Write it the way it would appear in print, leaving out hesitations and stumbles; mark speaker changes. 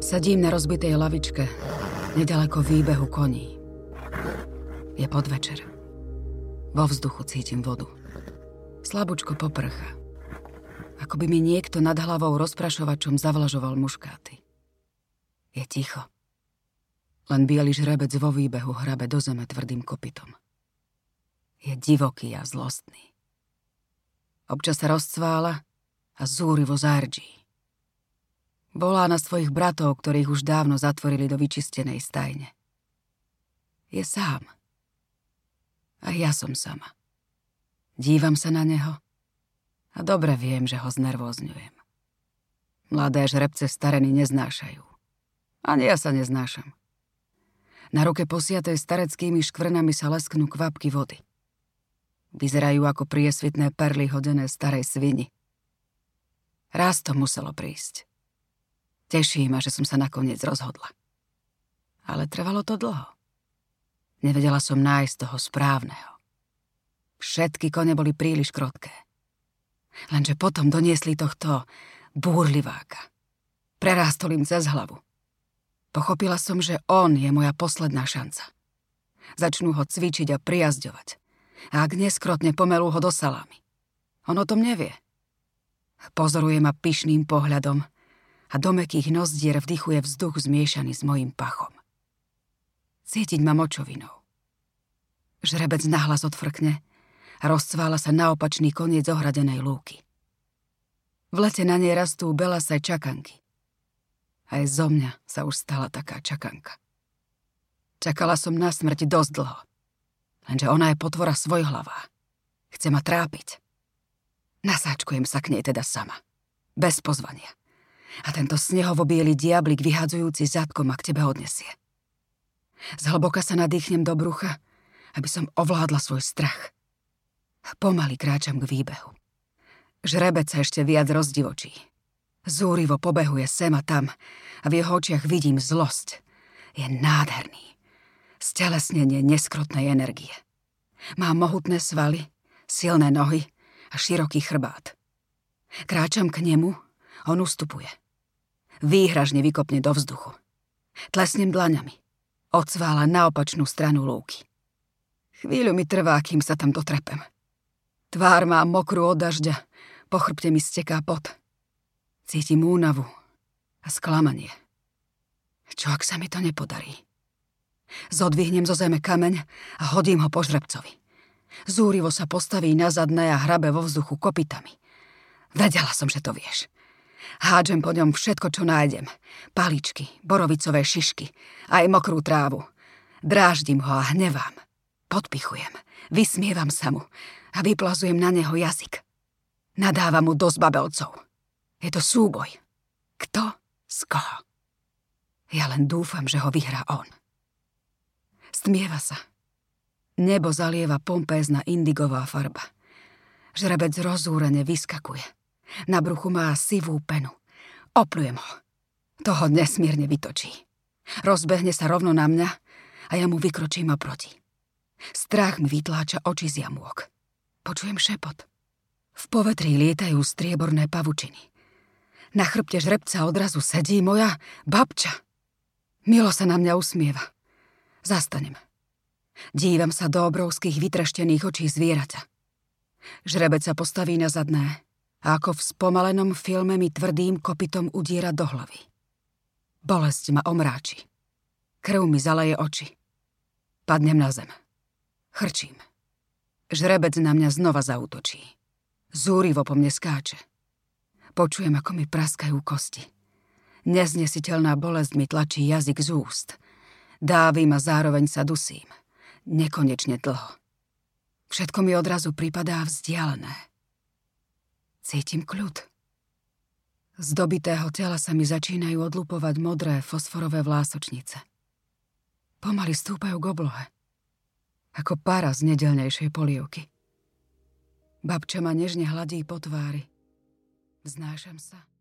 Speaker 1: Sedím na rozbitej lavičke, nedaleko výbehu koní. Je podvečer. Vo vzduchu cítim vodu. Slabúčko poprcha. Ako by mi niekto nad hlavou rozprašovačom zavlažoval muškáty. Je ticho. Len biely žrebec vo výbehu hrabe do zeme tvrdým kopytom. Je divoký a zlostný. Občas sa rozcvála a zúrivo zardží. Volá na svojich bratov, ktorých už dávno zatvorili do vyčistenej stajne. Je sám. A ja som sama. Dívam sa na neho a dobre viem, že ho znervózňujem. Mladé žrebce stareny neznášajú. Ani ja sa neznášam. Na ruke posiatej stareckými škvrnami sa lesknú kvapky vody. Vyzerajú ako priesvitné perly hodené starej svini. Raz to muselo prísť. Teší ma, že som sa nakoniec rozhodla. Ale trvalo to dlho. Nevedela som nájsť toho správneho. Všetky kone boli príliš krotké. Lenže potom doniesli tohto búrliváka. Prerástol im cez hlavu. Pochopila som, že on je moja posledná šanca. Začnú ho cvičiť a prijazdovať. A ak neskrotne, pomelú ho do salámy. On o tom nevie. Pozoruje ma pyšným pohľadom a do mäkkých nozdier vdychuje vzduch zmiešaný s mojím pachom. Cítiť ma močovinou. Žrebec nahlas odfrkne a rozcvála sa na opačný koniec ohradenej lúky. V lete na nej rastú belasé čakanky. Aj zo mňa sa už stala taká čakanka. Čakala som na smrť dosť dlho. Lenže ona je potvora svojhlavá. Chce ma trápiť. Nasáčkujem sa k nej teda sama. Bez pozvania. A tento snehovo-biely diablik vyhádzujúci zadkom ma k tebe odnesie. Zhlboka sa nadýchnem do brucha, aby som ovládla svoj strach. Pomaly kráčam k výbehu. Žrebec sa ešte viac rozdivočí. Zúrivo pobehuje sem a tam a v jeho očiach vidím zlosť. Je nádherný. Stelesnenie neskrotnej energie. Má mohutné svaly, silné nohy a široký chrbát. Kráčam k nemu, on ustupuje. Výhražne vykopne do vzduchu. Tlesnem dlaňami. Odsvála na opačnú stranu lúky. Chvíľu mi trvá, kým sa tam dotrepem. Tvár má mokrú od dažďa, po chrbte mi steká pot. Cítim únavu a sklamanie. Čo ak sa mi to nepodarí? Zodvihnem zo zeme kameň a hodím ho po žrebcovi. Zúrivo sa postaví na zadné a hrabe vo vzduchu kopytami. Vedela som, že to vieš. Hádžem po ňom všetko, čo nájdem. Paličky, borovicové šišky, aj mokrú trávu. Dráždim ho a hnevám. Podpichujem, vysmievam sa mu a vyplazujem na neho jazyk. Nadávam mu do zbabelcov. Je to súboj. Kto z koho? Ja len dúfam, že ho vyhrá on. Stmieva sa. Nebo zalieva pompézna indigová farba. Žrebec rozúrene vyskakuje. Na bruchu má sivú penu. Opľujem ho. Toho nesmierne vytočí. Rozbehne sa rovno na mňa a ja mu vykročím oproti. Strach mi vytláča oči z jamôk. Počujem šepot. V povetrí lietajú strieborné pavučiny. Na chrbte žrebca odrazu sedí moja babča. Milo sa na mňa usmieva. Zastanem. Dívam sa do obrovských vytreštených očí zvieraťa. Žrebec sa postaví na zadné a ako v spomalenom filme mi tvrdým kopytom udiera do hlavy. Bolesť ma omráči. Krv mi zaleje oči. Padnem na zem. Chrčím. Žrebec na mňa znova zaútočí. Zúrivo po mne skáče. Počujem, ako mi praskajú kosti. Neznesiteľná bolesť mi tlačí jazyk z úst. Dávim a zároveň sa dusím. Nekonečne dlho. Všetko mi odrazu pripadá vzdialené. Cítim kľud. Z dobitého tela sa mi začínajú odlupovať modré fosforové vlásočnice. Pomaly stúpajú k oblohe. Ako pára z nedeľnejšej polievky. Babča ma nežne hladí po tvári. Vznášam sa